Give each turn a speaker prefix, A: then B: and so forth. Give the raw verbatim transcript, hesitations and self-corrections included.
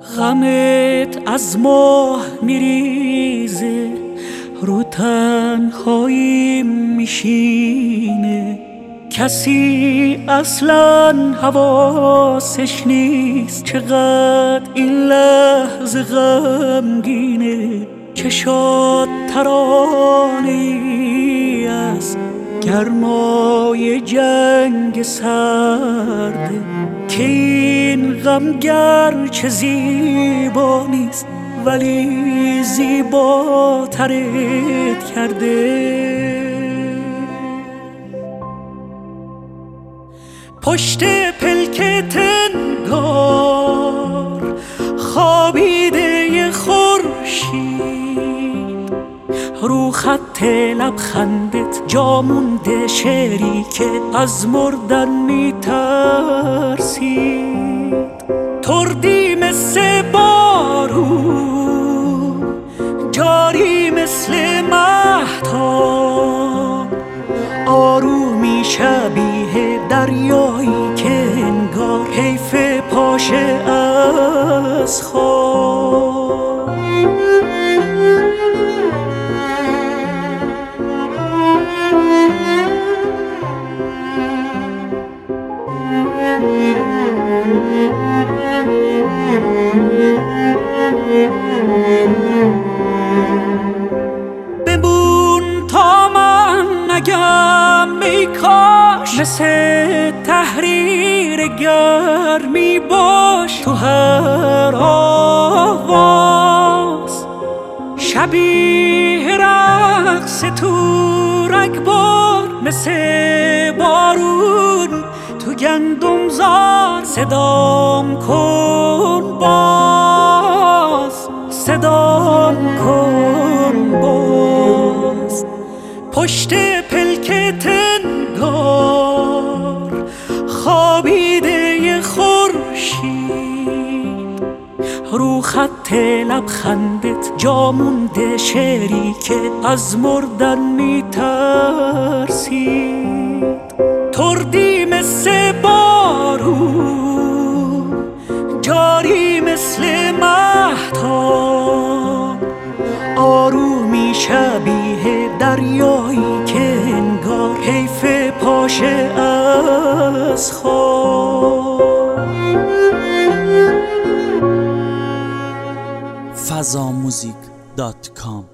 A: غمت از ماه میریزه رو تنهایی میشینه، کسی اصلا حواسش نیست چقدر این لحظه غمگینه. چشات ترانه‌ای از گرمای جنگ سرده که این غم گرچه زیبا نیست ولی زیباترت کرده. پشت پلکت انگار خوابیده خورشید، رو خط لبخندت جا مونده شعری که از مردن میترسید. تردی مثل بارون، جاری مثل مهتاب، آرومی شبیه دریایی که انگار حیف پاشه از خواب. بمون تا من نگم ای کاش، مثل تحریر گرمی باش تو هر آواز، شبیه رقص تو رگبار، مثل بارون تو گندم زار. صدام کن باز، صدام کن باز. پشت پلکت انگار خوابیده خورشید، رو خط لبخندت جا مونده شعری که از مردن میترسید. تردی مثل بارون، جاری مثل مهتاب، آرومی شبیه دریایی که انگار حیف پاشه از خواب.
B: فضاموزیک دات کام